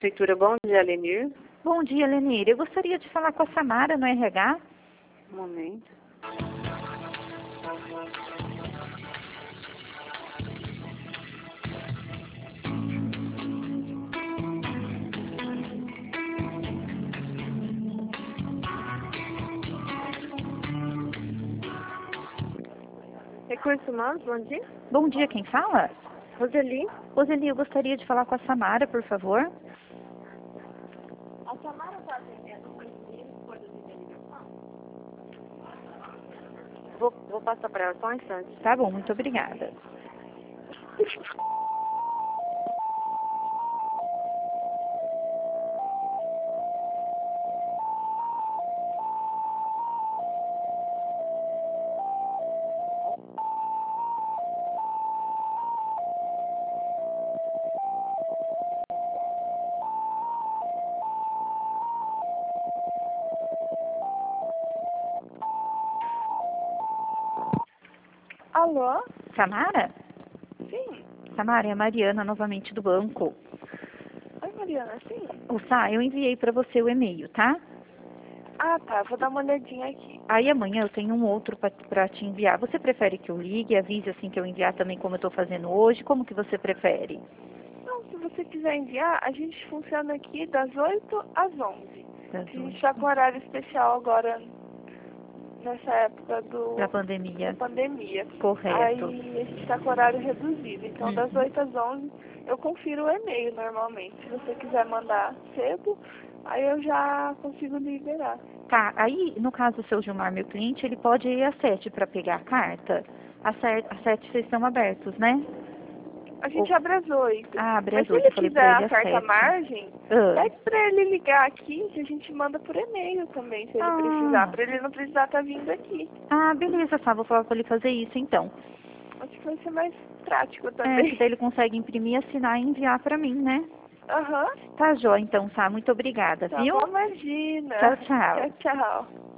Prefeitura, bom dia, Lenir. Bom dia, Lenir. Eu gostaria de falar com a Samara no RH. Um momento. Recursos Humanos, bom dia. Bom dia, quem fala? Roseli. Roseli, eu gostaria de falar com a Samara, por favor. A Samara está atendendo o por ligação? Vou passar para ela só um instante. Tá bom, muito obrigada. Alô? Samara? Sim. Samara, é a Mariana, novamente do banco. Oi, Mariana, sim. Eu enviei para você o e-mail, tá? Ah, tá. Vou dar uma olhadinha aqui. Aí amanhã eu tenho um outro para te enviar. Você prefere que eu ligue, avise assim que eu enviar também como eu estou fazendo hoje? Como que você prefere? Não, se você quiser enviar, a gente funciona aqui das 8 às 11. Das A gente 8. está com horário especial agora, nessa época Da pandemia. da pandemia. Correto. Aí a gente está com horário reduzido. Então, das 8 às 11, eu confiro o e-mail normalmente. Se você quiser mandar cedo, aí eu já consigo liberar. Tá, aí no caso o seu Gilmar, meu cliente, ele pode ir às 7 para pegar a carta. Às 7 vocês estão abertos, né? A gente abre às 8. Ah, abre Mas às se 8, ele eu falei quiser pra ele a às carta 7. margem, pede pra ele ligar aqui que a gente manda por e-mail também, se ele precisar. Pra ele não precisar estar vindo aqui. Ah, beleza, tá, vou falar pra ele fazer isso então. Acho que vai ser mais prático Que também. daí ele consegue imprimir, assinar e enviar pra mim, né? Aham. Tá, Jó, então, tá, muito obrigada, Tá viu? bom, imagina. Tchau, tchau. Tchau, tchau.